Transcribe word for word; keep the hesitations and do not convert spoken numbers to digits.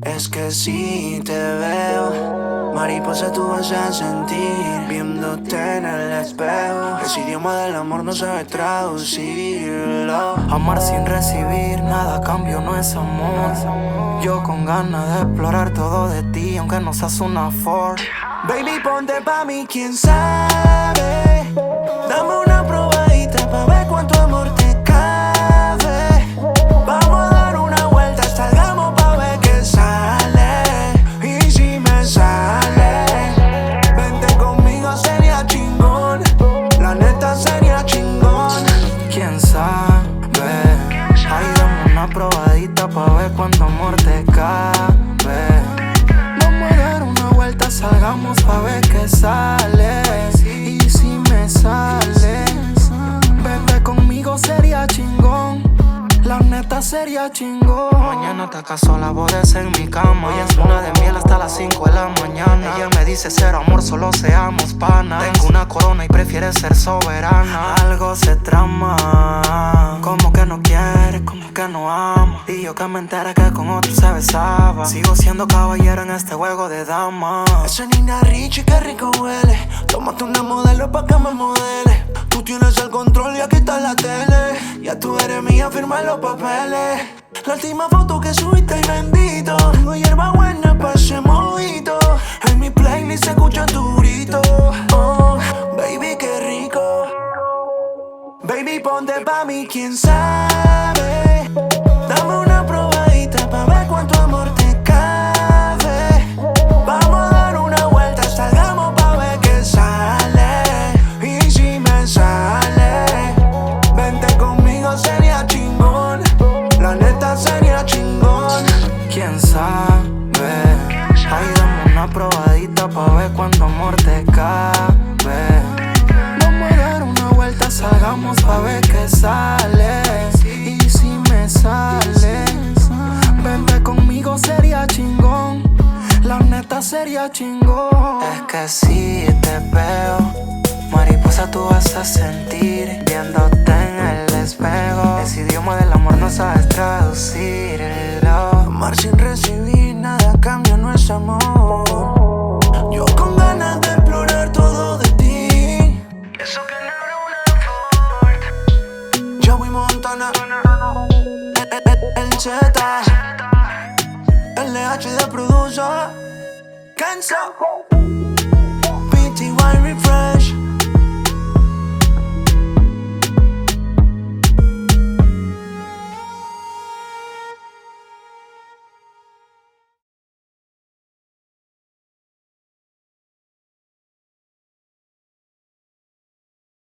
Es que si te veo, mariposa tú vas a sentir viéndote en el espejo. Ese idioma del amor no sabe traducirlo. Amar sin recibir nada a cambio no es amor. Yo con ganas de explorar todo de ti, aunque no seas una Ford. Baby, ponte pa' mí, quién sabe. Dame una probadita pa' ver cuánto amor te cabe. Vamos a dar una vuelta, salgamos pa' ver qué sale. Y si me sale, vente conmigo, sería chingón. La neta sería chingón. Quién sabe. Ay, dame una probadita pa' ver cuánto amor te cabe. Vamos a dar una vuelta, salgamos pa' ver qué sale. Y si me sale, vente conmigo, sería chingón. La neta sería chingón. Mañana te acaso la bodes en mi cama. Hoy es luna de miel hasta las cinco de la mañana. Ella me dice cero amor, solo seamos panas. Tengo una corona y prefiere ser soberana. Algo se trama. Como que no quiere, como que no ama. Y yo que me enteré que con otro se besaba. Sigo siendo caballero en este juego de damas. Esa Nina Ricci, qué rico huele. Tómate una modelo pa' que me modele. Tú tienes el control y aquí está la tele. Ya tú eres mía, firma los papeles. La última foto que subiste y bendito. Tengo hierba buena pa' ese mojito. En mi playlist se escuchan tu grito. Oh, baby, qué rico. Baby, ponte pa' mí, quién sabe. Dame una probadita pa' ver cuánto amor te cabe. Vamos a dar una vuelta, salgamos pa' ver qué sale. Y si me sale, vente conmigo, sería chingón. La neta sería chingón. Quién sabe. Ay, dame una probadita pa' ver cuánto amor te cabe. Vamos a dar una vuelta, salgamos pa' ver qué sale. Y si me sale, vente conmigo, sería chingón. La neta sería chingón. Es que si te veo, mariposa tú vas a sentir viéndote en el espejo. Ese idioma del amor no sabes traducirlo. Amar sin recibir nada a cambio no es amor. Yo con ganas de explorar todo de ti. Eso que no era una Ford. Joey Montana, el, el, el Z, L H de producer, Canso, P T Y Refresh.